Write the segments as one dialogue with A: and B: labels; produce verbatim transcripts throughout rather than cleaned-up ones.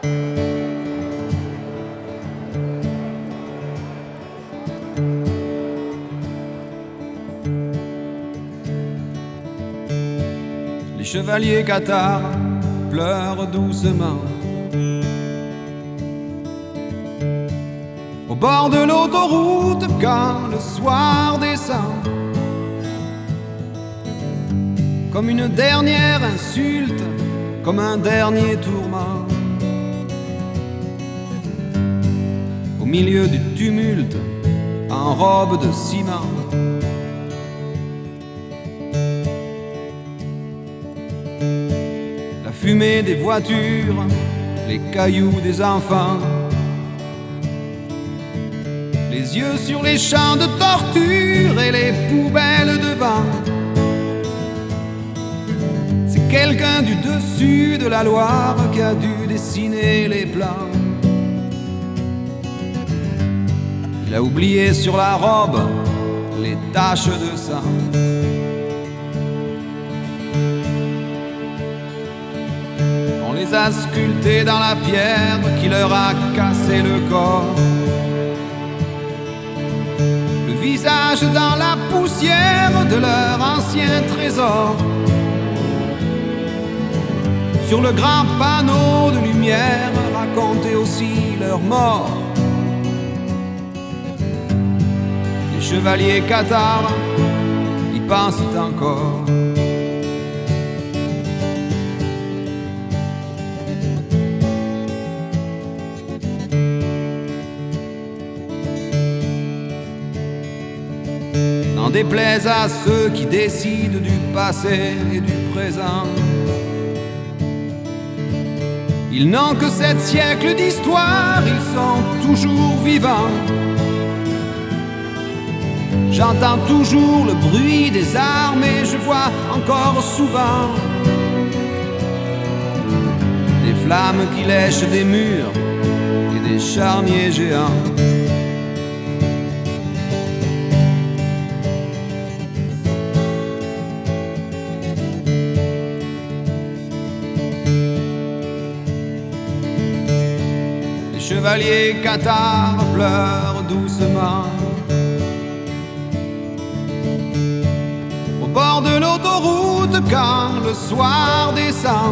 A: Les chevaliers cathares pleurent doucement au bord de l'autoroute quand le soir descend, comme une dernière insulte, comme un dernier tourment. Au milieu du tumulte, en robe de ciment, la fumée des voitures, les cailloux des enfants, les yeux sur les champs de torture et les poubelles devant. C'est quelqu'un du dessus de la Loire qui a dû dessiner les plans. Il a oublié sur la robe les taches de sang. On les a sculptés dans la pierre qui leur a cassé le corps, le visage dans la poussière de leur ancien trésor. Sur le grand panneau de lumière, raconter aussi leur mort. Les chevaliers cathares y pensent encore. N'en déplaise à ceux qui décident du passé et du présent, ils n'ont que sept siècles d'histoire, ils sont toujours vivants. J'entends toujours le bruit des armes et je vois encore souvent des flammes qui lèchent des murs et des charniers géants. Les chevaliers cathares pleurent doucement au bord de l'autoroute quand le soir descend,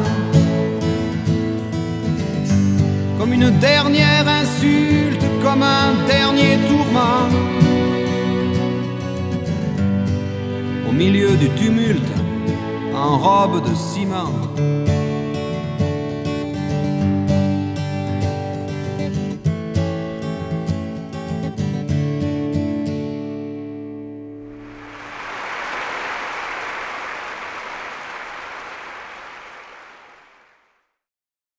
A: comme une dernière insulte, comme un dernier tourment. Au milieu du tumulte, en robe de ciment,